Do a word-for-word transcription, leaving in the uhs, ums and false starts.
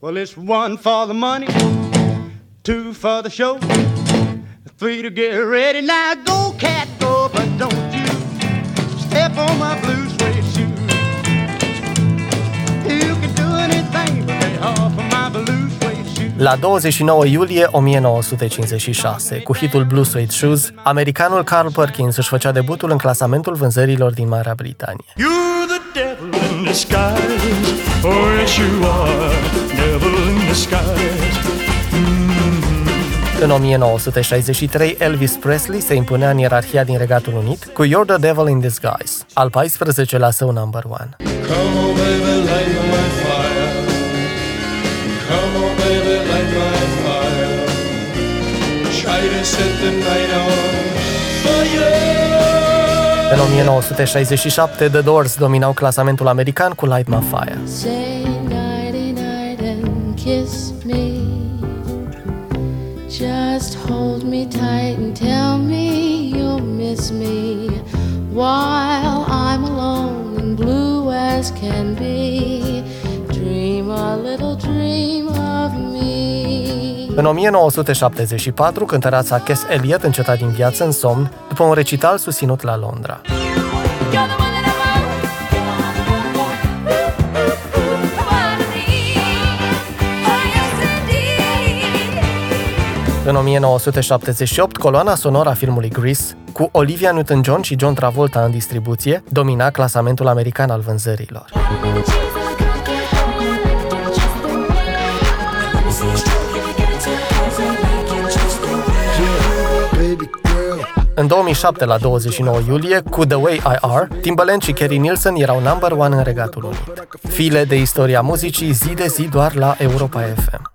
Well, it's one for the money, two for the show, three to get ready. Now go, cat, go, but don't you step on my blue suede shoe. You can do anything but lay off of my blue suede shoe. La douăzeci și nouă iulie o mie nouă sute cincizeci și șase, cu hitul Blue Suede Shoes, americanul Carl Perkins își făcea debutul în clasamentul vânzărilor din Marea Britanie. You're the devil in disguise, oh yes you are, devil in disguise. În o mie nouă sute șaizeci și trei, Elvis Presley se impunea în ierarhia din Regatul Unit cu You're the Devil in Disguise, al paisprezecelea său number one. Come on baby, light my fire. Come on baby, light my fire. Try to set the night on fire. În o mie nouă sute șaizeci și șapte, The Doors dominau clasamentul american cu Light My Fire. Say nighty night and kiss me. Just hold me tight and tell me you'll miss me while I'm alone and blue as can be. Dream a little dream of me. În o mie nouă sute șaptezeci și patru, cântăreața Cass Elliot înceta din viață în somn după un recital susținut la Londra. În o mie nouă sute șaptezeci și opt, coloana sonoră a filmului Grease, cu Olivia Newton-John și John Travolta în distribuție, domina clasamentul american al vânzărilor. În două mii șapte, la douăzeci și nouă iulie, cu The Way I Are, Timbaland și Kerry Nielsen erau number one în Regatul Unit. File de istoria muzicii zi de zi doar la Europa F M.